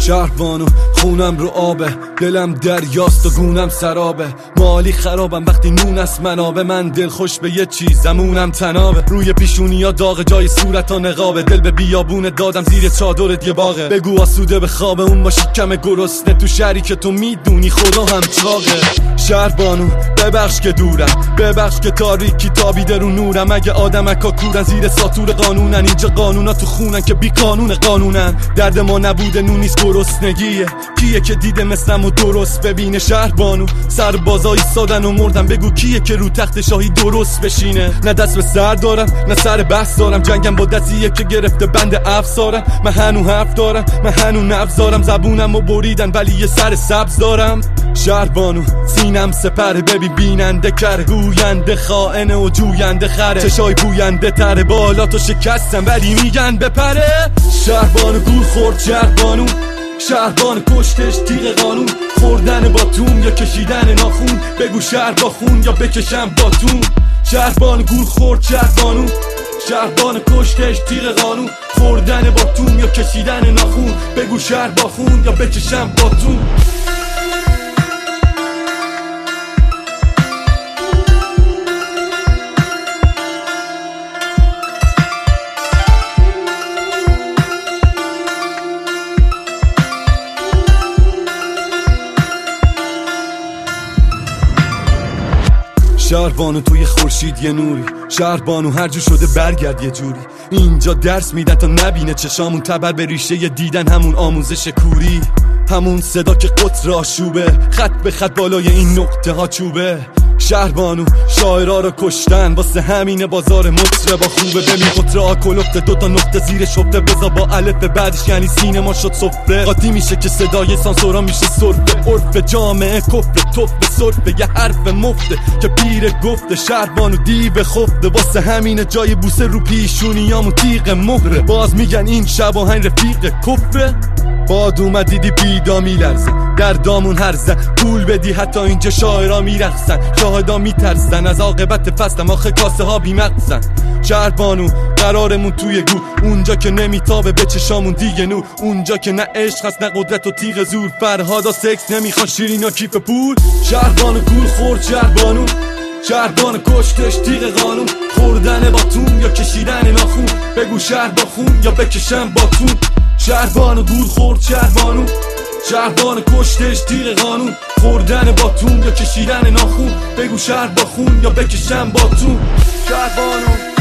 شهربانو خونم رو آبه، دلم دریاست و گونم سرابه، مالی خرابم وقتی نون است منابه، من دل خوش به یه چیز زمونم تنابه، روی پیشونی ها داغ جای صورت ها نقابه، دل به بیابون دادم زیر چادرت یه باغه، بگو آسوده به خواب اون باشی کم گرسنه تو شهری که تو میدونی خدا هم چاقه. شهربانو ببخش که دورم، ببخش که تاریکی تابیده رو نورم، اگه آدمکا کورن زیر ساتور قانونن، اینجا قانونا تو خونن که بی قانون قانونن، درد ما نبوده نون نیست گرسنگیه، کیه که دیده مثلم و درست ببینه. شهربانو سربازایی سادن و مردن، بگو کیه که رو تخت شاهی درست بشینه. نه دست به سر دارم نه سر بحث دارم، جنگم با دستیه که گرفته بند افسارم، من هنو حرف دارم من هنو نفس دارم، زبونم و بریدن ولی یه سر سبز دارم. شهربانو سینم سپره، ببین بیننده کره، گوینده خائنه و جوینده خره، چشای بوینده تره، بالا تو شکستم ولی میگن بپره. شهربانو گول خورد شهربانو، شهربانو کشتش تیغ قانون، خوردن باتون یا کشیدن ناخون، بگو شهر با خون یا بکشم باتون. شهربانو گول خورد شهربانو، شهربانو کشتش تیغ قانون، خوردن باتون یا کشیدن ناخون، بگو شهر با خون یا بکشم باتون. شهربانو توی خورشید یه نوری، شهربانو هر جو شده برگرد یه جوری، اینجا درس میدن تا نبینه چشامون، تبر به ریشه یه دیدن همون آموزش کوری، همون صدا که قطر آشوبه، خط به خط بالای این نقطه ها چوبه. شهربانو شاعرها رو کشتن واسه همین بازار مطربا خوبه، ببین قطره ها کلفته، دوتا نقطه زیر شفته، بزا با الف بعدش یعنی سینما شد سفره، قاطی میشه که صدای سانسورا میشه سرفه، عرف جامعه کفر توف به سرفه، یه حرف مفته که پیر گفته. شهربانو دیو خفته واسه همین جای بوسه رو پیشونیامون تیغ مهره، باز میگن این شباهنگ رفیق کفره. باد اومد دیدی بیدا میلرزه، در دامون هرزن، پول بدی حتی اینجا شاعرها میرقصن، شاهدا میترسن از عاقبت فصلم، آخه کاسه ها بیمقصن. شهربانو قرارمون توی گو، اونجا که نمیتابه به چشامون دیگه نور، اونجا که نه عشق هست نه قدرت و تیغ زور، فرهادا سکس نمیخوان شیرینا کیف پول. شهربانو گول خورد شهربانو، شهربانو کشتش تیغ قانون، خوردن باتون یا کشیدن ناخون، بگو شهر با خون یا بکشم باتون. شهربانو گول خورد شهربانو، شهربانو کشتش تیغ قانون، خوردن باتون یا کشیدن ناخون، بگو شهر با خون یا بکشم باتون. شهربانو